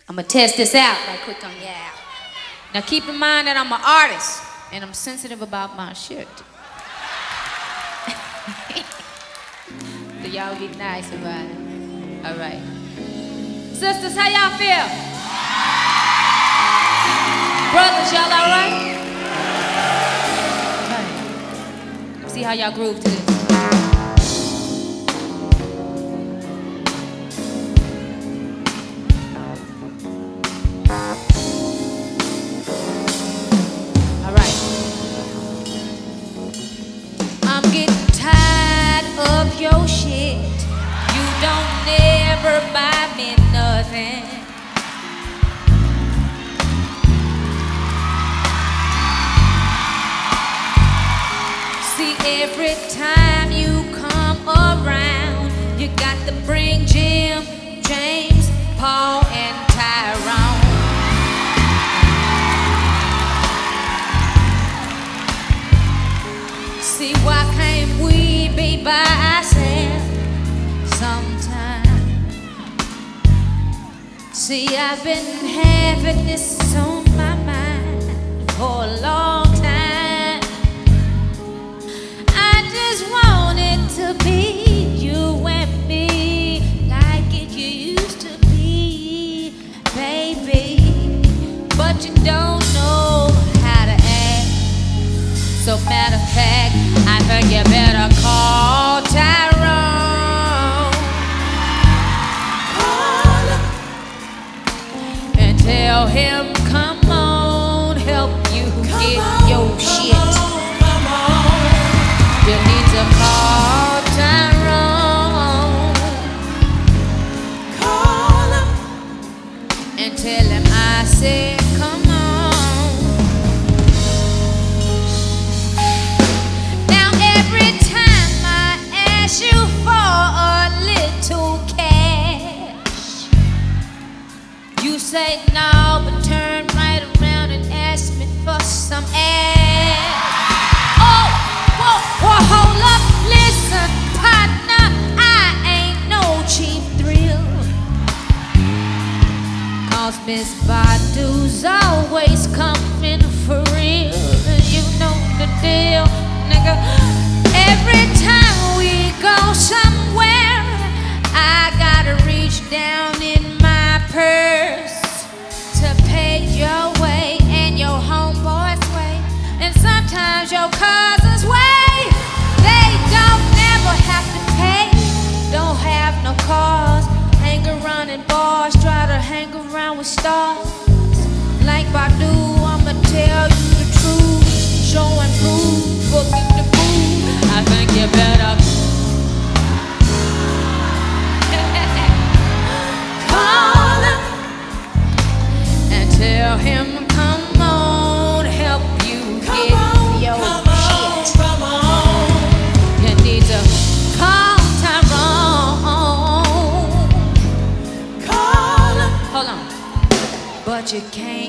I'm gonna test this out right quick on y'all. Now keep in mind that I'm an artist and I'm sensitive about my shirt. So y'all get nice about it. All right. Sisters, how y'all feel? Brothers, y'all all right? All right. See how y'all groove to this. All right. I'm getting tired of your shit. You don't never buy me nothing. See, every time you come around, you got to bring Jim, James, Paul, and Tyrone. See, why can't we be by ourselves sometime? See, I've been having this on my mind for a long time. I just wanted to be you and me like it used to be, baby. But you don't know how to act. So matter of fact, I think you better call Tyrone. Call him and tell him, come on, help you get your shit. You need to call Tyrone. Call him and tell him I said, come on. Now every time I ask you for a little cash, you say no, but turn right around and ask me for some ass. Oh, whoa, whoa, hold up, listen, partner, I ain't no cheap thrill. 'Cause Miss Badu's always coming for real. You know the deal, nigga. Every time we go somewhere, I gotta reach down in my purse to pay your way and your homeboy's way, and sometimes your cousin's way. They don't never have to pay, don't have no cars, hang around in bars, try to hang around with stars. Like Badu, I'ma tell you the truth, show and prove, booking the food. I think you better call him and tell him, come on, help you get your shit. You need to call Tyrone. Call him. Hold on. But you can't